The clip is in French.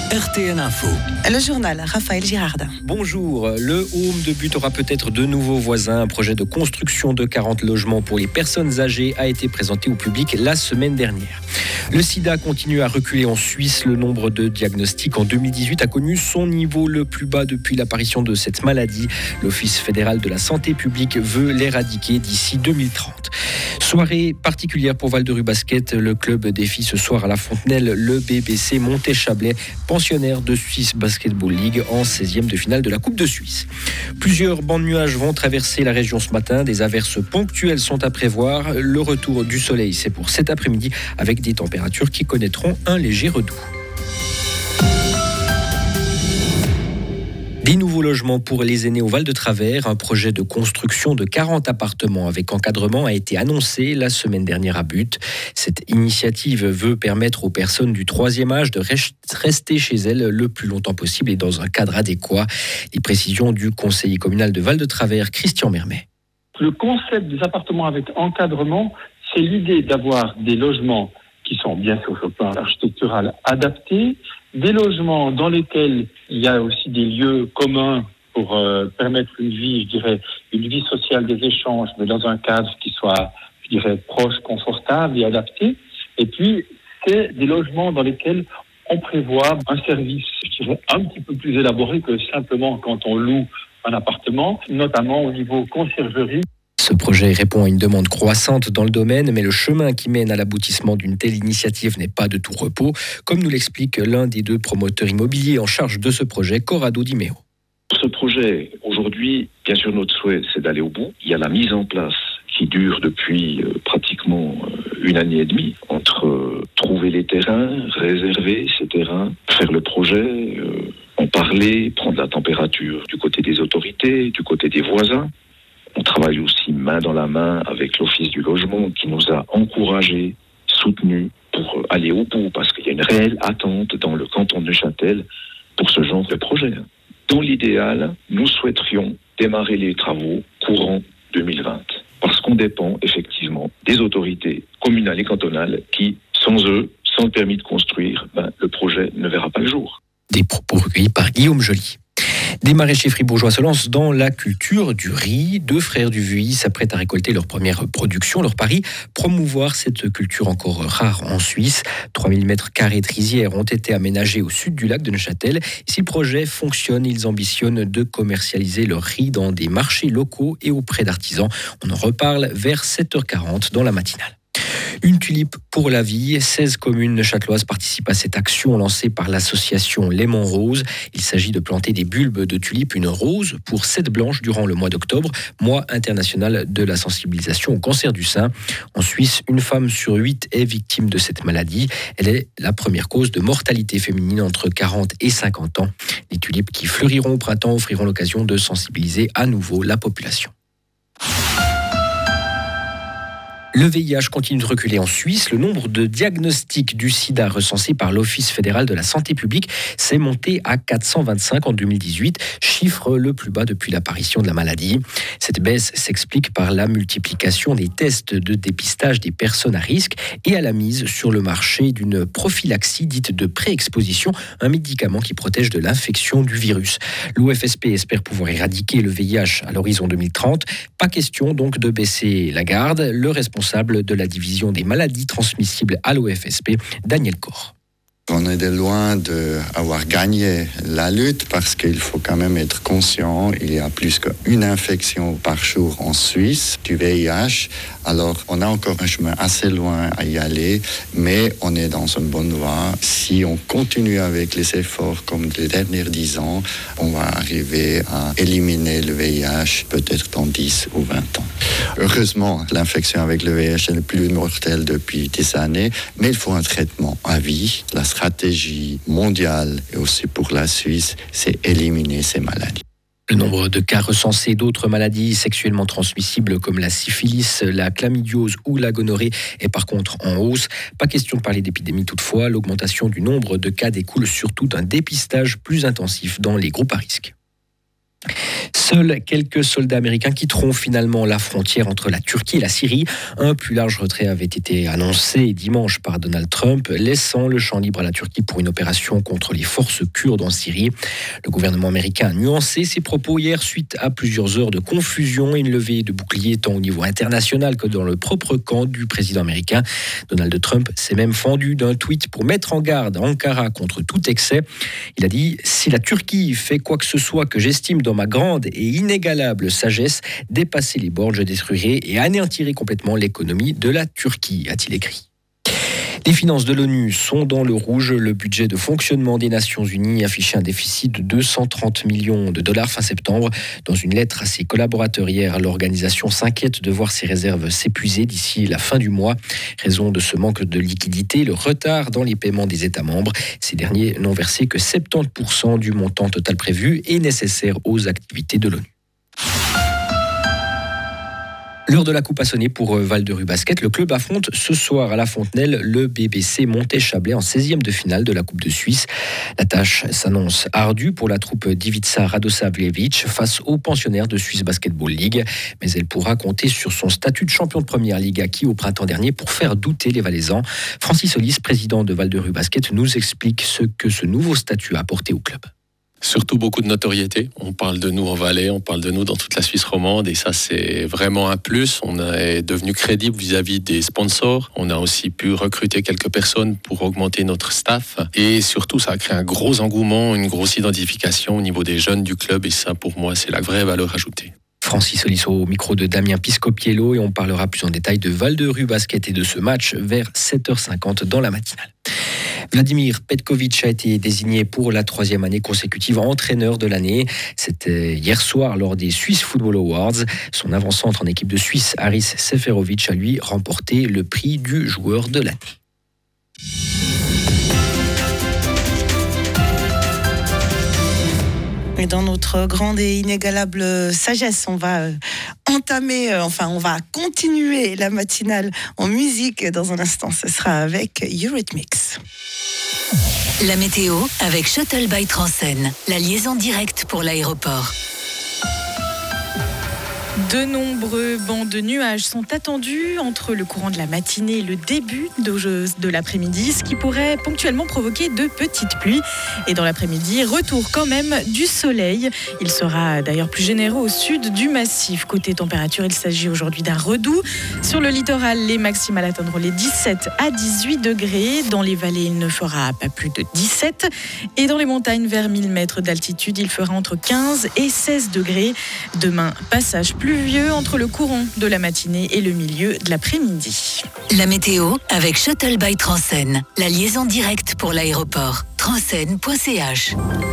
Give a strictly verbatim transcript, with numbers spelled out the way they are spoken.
R T N Info. Le journal, Raphaël Girardin. Bonjour, le Home de But aura peut-être de nouveaux voisins. Un projet de construction de quarante logements pour les personnes âgées a été présenté au public la semaine dernière. Le sida continue à reculer en Suisse. Le nombre de diagnostics en deux mille dix-huit a connu son niveau le plus bas depuis l'apparition de cette maladie. L'Office fédéral de la santé publique veut l'éradiquer d'ici deux mille trente. Soirée particulière pour Val-de-Rue Basket. Le club défie ce soir à la Fontenelle le B B C Monté-Chablais, pensionnaire de Swiss Basketball League en seizième de finale de la Coupe de Suisse. Plusieurs bancs de nuages vont traverser la région ce matin. Des averses ponctuelles sont à prévoir. Le retour du soleil, c'est pour cet après-midi avec des températures qui connaîtront un léger redout. Des nouveaux logements pour les aînés au Val-de-Travers. Un projet de construction de quarante appartements avec encadrement a été annoncé la semaine dernière à But. Cette initiative veut permettre aux personnes du troisième âge de rester chez elles le plus longtemps possible et dans un cadre adéquat. Les précisions du conseiller communal de Val-de-Travers, Christian Mermet. Le concept des appartements avec encadrement, c'est l'idée d'avoir des logements qui sont bien sûr sur le plan architectural adaptés, des logements dans lesquels il y a aussi des lieux communs pour euh, permettre une vie, je dirais, une vie sociale, des échanges, mais dans un cadre qui soit, je dirais, proche, confortable et adapté. Et puis, c'est des logements dans lesquels on prévoit un service, je dirais, un petit peu plus élaboré que simplement quand on loue un appartement, notamment au niveau conciergerie. Ce projet répond à une demande croissante dans le domaine, mais le chemin qui mène à l'aboutissement d'une telle initiative n'est pas de tout repos, comme nous l'explique l'un des deux promoteurs immobiliers en charge de ce projet, Corrado Di Meo. Pour ce projet, aujourd'hui, bien sûr, notre souhait, c'est d'aller au bout. Il y a la mise en place qui dure depuis euh, pratiquement euh, une année et demie, entre euh, trouver les terrains, réserver ces terrains, faire le projet, euh, en parler, prendre la température du côté des autorités, du côté des voisins. On travaille aussi main dans la main avec l'Office du logement qui nous a encouragés, soutenus pour aller au bout parce qu'il y a une réelle attente dans le canton de Neuchâtel pour ce genre de projet. Dans l'idéal, nous souhaiterions démarrer les travaux courant deux mille vingt parce qu'on dépend effectivement des autorités communales et cantonales qui, sans eux, sans le permis de construire, ben, le projet ne verra pas le jour. Des propos recueillis par Guillaume Joly. Des maraîchers fribourgeois se lancent dans la culture du riz. Deux frères du Vuilly s'apprêtent à récolter leur première production. Leur pari, promouvoir cette culture encore rare en Suisse. trois mille mètres carrés de rizières ont été aménagés au sud du lac de Neuchâtel. Et si le projet fonctionne, ils ambitionnent de commercialiser leur riz dans des marchés locaux et auprès d'artisans. On en reparle vers sept heures quarante dans la matinale. Une tulipe pour la vie. seize communes neuchâteloises participent à cette action lancée par l'association Léman Rose. Il s'agit de planter des bulbes de tulipes, une rose pour sept blanches durant le mois d'octobre, mois international de la sensibilisation au cancer du sein. En Suisse, une femme sur huit est victime de cette maladie. Elle est la première cause de mortalité féminine entre quarante et cinquante ans. Les tulipes qui fleuriront au printemps offriront l'occasion de sensibiliser à nouveau la population. Le V I H continue de reculer en Suisse. Le nombre de diagnostics du sida recensés par l'Office fédéral de la santé publique s'est monté à quatre cent vingt-cinq en deux mille dix-huit, chiffre le plus bas depuis l'apparition de la maladie. Cette baisse s'explique par la multiplication des tests de dépistage des personnes à risque et à la mise sur le marché d'une prophylaxie dite de pré-exposition, un médicament qui protège de l'infection du virus. L'O F S P espère pouvoir éradiquer le V I H à l'horizon deux mille trente. Pas question donc de baisser la garde. Le responsable de la division des maladies transmissibles à l'O F S P, Daniel Corr. On est de loin d'avoir gagné la lutte parce qu'il faut quand même être conscient, il y a plus qu'une infection par jour en Suisse du V I H. Alors on a encore un chemin assez loin à y aller, mais on est dans une bonne voie. Si on continue avec les efforts comme les derniers dix ans, on va arriver à éliminer le V I H peut-être dans dix ou vingt ans. Heureusement, l'infection avec le V I H est le plus mortelle depuis des années, mais il faut un traitement à vie. La stratégie mondiale et aussi pour la Suisse, c'est éliminer ces maladies. Le nombre de cas recensés d'autres maladies sexuellement transmissibles comme la syphilis, la chlamydiose ou la gonorrhée est par contre en hausse. Pas question de parler d'épidémie toutefois. L'augmentation du nombre de cas découle surtout d'un dépistage plus intensif dans les groupes à risque. Seuls quelques soldats américains quitteront finalement la frontière entre la Turquie et la Syrie. Un plus large retrait avait été annoncé dimanche par Donald Trump, laissant le champ libre à la Turquie pour une opération contre les forces kurdes en Syrie. Le gouvernement américain a nuancé ses propos hier suite à plusieurs heures de confusion et une levée de boucliers tant au niveau international que dans le propre camp du président américain. Donald Trump s'est même fendu d'un tweet pour mettre en garde Ankara contre tout excès. Il a dit « Si la Turquie fait quoi que ce soit que j'estime dans ma grande et inégalable sagesse, dépasser les bornes, je détruirai et anéantirai complètement l'économie de la Turquie », a-t-il écrit. Les finances de l'ONU sont dans le rouge. Le budget de fonctionnement des Nations Unies affichait un déficit de deux cent trente millions de dollars fin septembre. Dans une lettre à ses collaborateurs hier, l'organisation s'inquiète de voir ses réserves s'épuiser d'ici la fin du mois. Raison de ce manque de liquidité, le retard dans les paiements des États membres. Ces derniers n'ont versé que soixante-dix pour cent du montant total prévu et nécessaire aux activités de l'ONU. L'heure de la coupe a sonné pour Val-de-Rue Basket. Le club affronte ce soir à la Fontenelle le B B C Montet-Chablais en seizième de finale de la Coupe de Suisse. La tâche s'annonce ardue pour la troupe d'Ivica Radosavljevic face aux pensionnaires de Swiss Basketball League. Mais elle pourra compter sur son statut de champion de première ligue acquis au printemps dernier pour faire douter les Valaisans. Francis Solis, président de Val-de-Rue Basket, nous explique ce que ce nouveau statut a apporté au club. Surtout beaucoup de notoriété. On parle de nous en Valais, on parle de nous dans toute la Suisse romande et ça c'est vraiment un plus. On est devenu crédible vis-à-vis des sponsors. On a aussi pu recruter quelques personnes pour augmenter notre staff et surtout ça a créé un gros engouement, une grosse identification au niveau des jeunes du club et ça pour moi c'est la vraie valeur ajoutée. Francis Solis au micro de Damien Piscopiello et on parlera plus en détail de Val-de-Rue Basket et de ce match vers sept heures cinquante dans la matinale. Vladimir Petkovic a été désigné pour la troisième année consécutive entraîneur de l'année. C'était hier soir lors des Swiss Football Awards. Son avant-centre en équipe de Suisse, Haris Seferovic, a lui remporté le prix du joueur de l'année. Et dans notre grande et inégalable sagesse, on va euh, entamer, euh, enfin, on va continuer la matinale en musique. Dans un instant, ce sera avec Eurythmics. La météo avec Shuttle by Transen, la liaison directe pour l'aéroport. De nombreux bancs de nuages sont attendus entre le courant de la matinée et le début de l'après-midi, ce qui pourrait ponctuellement provoquer de petites pluies. Et dans l'après-midi, retour quand même du soleil. Il sera d'ailleurs plus généreux au sud du massif. Côté température, il s'agit aujourd'hui d'un redoux. Sur le littoral, les maximales atteindront les dix-sept à dix-huit degrés. Dans les vallées, il ne fera pas plus de dix-sept. Et dans les montagnes, vers mille mètres d'altitude, il fera entre quinze et seize degrés. Demain, passage plus pluvieux entre le courant de la matinée et le milieu de l'après-midi. La météo avec Shuttle by Transen, la liaison directe pour l'aéroport. transen point c h.